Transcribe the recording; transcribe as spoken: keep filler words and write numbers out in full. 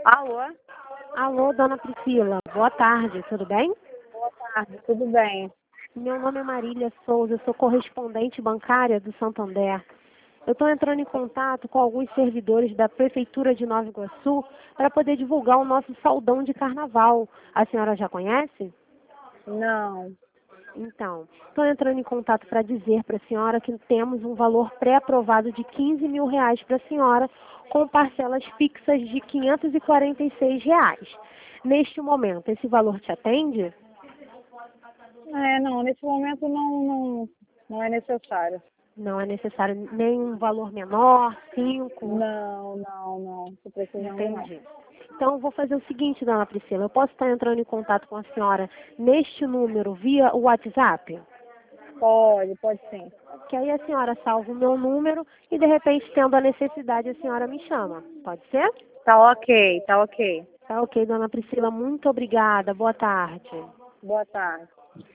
Alô? Alô, dona Priscila. Boa tarde, tudo bem? Boa tarde, tudo bem? Meu nome é Marília Souza, sou correspondente bancária do Santander. Eu estou entrando em contato com alguns servidores da Prefeitura de Nova Iguaçu para poder divulgar o nosso saldão de carnaval. A senhora já conhece? Não. Então, estou entrando em contato para dizer para a senhora que temos um valor pré-aprovado de quinze mil reais para a senhora, com parcelas fixas de quinhentos e quarenta e seis reais. Neste momento, esse valor te atende? É, não, nesse momento não, não, não é necessário. Não é necessário nenhum valor menor, cinco? Não, não, não. Estou precisando não. Entendi. Então, eu vou fazer o seguinte, dona Priscila. Eu posso estar entrando em contato com a senhora neste número via o WhatsApp? Pode, pode sim. Que aí a senhora salva o meu número e, de repente, tendo a necessidade, a senhora me chama. Pode ser? Tá ok, tá ok. Tá ok, dona Priscila. Muito obrigada. Boa tarde. Boa tarde.